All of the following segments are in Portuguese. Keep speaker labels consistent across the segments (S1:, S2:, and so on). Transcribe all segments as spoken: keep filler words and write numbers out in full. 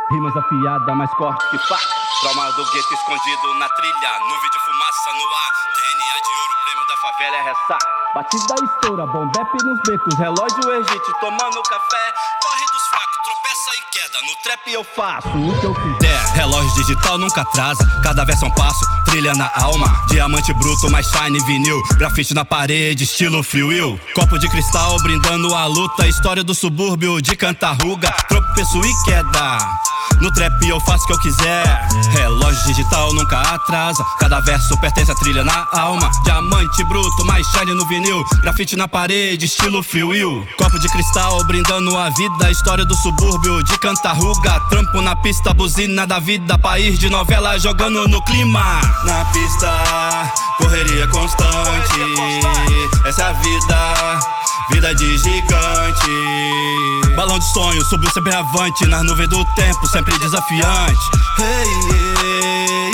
S1: Rimas afiadas, mais corte que faca. Trauma do gueto escondido na trilha. Nuvem de fumaça no ar. D N A de ouro, prêmio da favela é ressaca. Batida estoura, bombepe nos becos. Relógio Egite, tomando café. Corre dos fracos, tropeça e queda. No trap eu faço o que eu quiser. Relógio digital nunca atrasa. Cada verso é um passo, trilha na alma. Diamante bruto, mais shine vinil. Grafite na parede, estilo Free Will. Copo de cristal brindando a luta. História do subúrbio de Cantarruga. Tropeço e queda. No trap eu faço o que eu quiser. Relógio digital nunca atrasa. Cada verso pertence à trilha na alma. Diamante bruto, mais shine no vinil. Grafite na parede, estilo Free Will. Copo de cristal brindando a vida. História do subúrbio de Cantarruga. Trampo na pista, buzina da vida. País de novela jogando no clima. Na pista, correria constante. Essa é a vida, vida de gigante. Balão de sonho, subiu sempre avante. Nas nuvens do tempo, sempre desafiante. Hey, hey,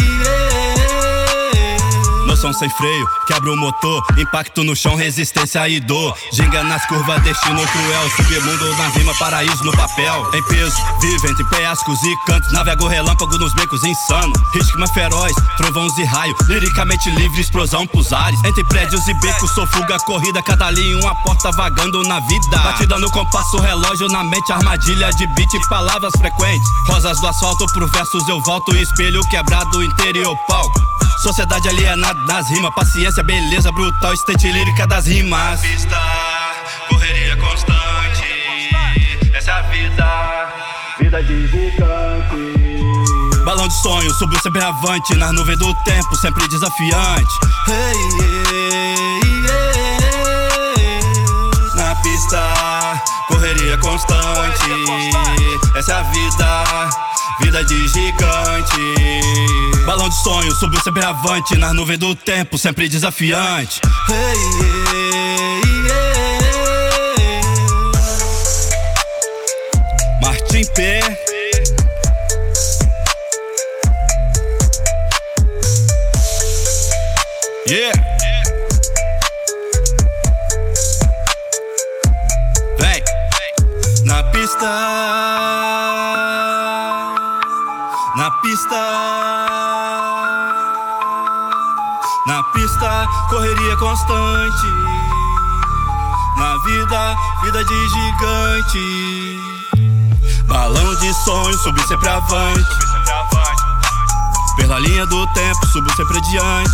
S1: hey. Noção sem freio, quebra o motor. Impacto no chão, resistência e dor. Ginga nas curvas, destino cruel. Submundo na rima, paraíso no papel. Em peso, vive entre penhascos e cantos. Navego relâmpago nos becos insano. Ritmo feroz, trovões e raio. Liricamente livre, explosão pros ares. Entre prédios e becos, sou fuga, corrida. Cada linha uma porta vagando na vida. Batida no compasso, relógio na mente. Armadilha de beat e palavras frequentes. Rosas do asfalto, pro versos eu volto. Espelho quebrado, interior palco. Sociedade alienada nas rimas. Paciência, beleza brutal, estante lírica das rimas. Na pista, correria constante. Essa é a vida, vida de gigante. Balão de sonho, subiu sempre avante. Nas nuvens do tempo, sempre desafiante. Hey, hey, hey. Na pista, correria constante. Essa é a vida, vida de gigante. Balão de sonho, subiu sempre avante. Nas nuvens do tempo, sempre desafiante. Hey, hey, hey. Martim P. Yeah. Vem. Na pista, na pista, na pista, correria constante. Na vida, vida de gigante. Balão de sonho, subi sempre avante. Pela linha do tempo, subo sempre adiante.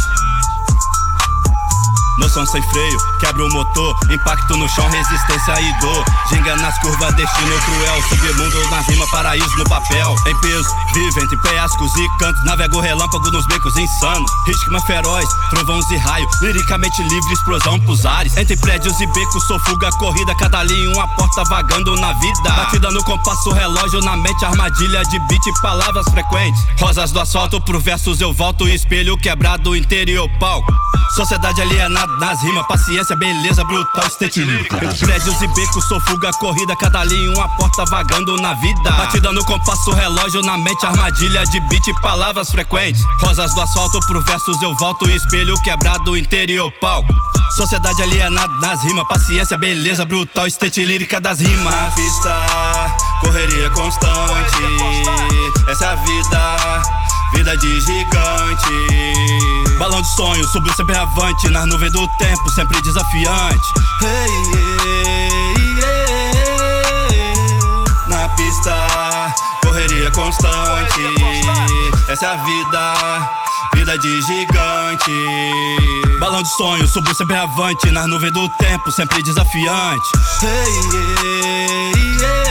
S1: Noção sem freio, quebra o motor. Impacto no chão, resistência e dor. Ginga nas curvas, destino cruel. Submundo na rima, paraíso no papel. Em peso, vive entre penhascos e cantos. Navego relâmpago nos becos insano. Ritmo feroz, trovões e raio. Liricamente livre, explosão pros ares. Entre prédios e becos, sou fuga, corrida. Cada linha uma porta vagando na vida. Batida no compasso, relógio na mente. Armadilha de beat e palavras frequentes. Rosas do asfalto, pro versos eu volto. Espelho quebrado, interior palco. Sociedade alienada nas rimas, paciência, beleza brutal, estante lírica. Prédios e becos, sou fuga, corrida. Cada linha uma porta vagando na vida. Batida no compasso, relógio na mente. Armadilha de beat e palavras frequentes. Rosas do asfalto, pro versos eu volto. Espelho quebrado, interior palco. Sociedade alienada nas rimas, paciência, beleza brutal, estante lírica das rimas. Na pista, correria constante. Essa é a vida, vida de gigante. Balão de sonho, subiu sempre avante. Nas nuvens do tempo, sempre desafiante. Hey, hey, hey. Na pista, correria constante. Essa é a vida, vida de gigante. Balão de sonho, subiu sempre avante. Nas nuvens do tempo, sempre desafiante. Hey, hey, hey.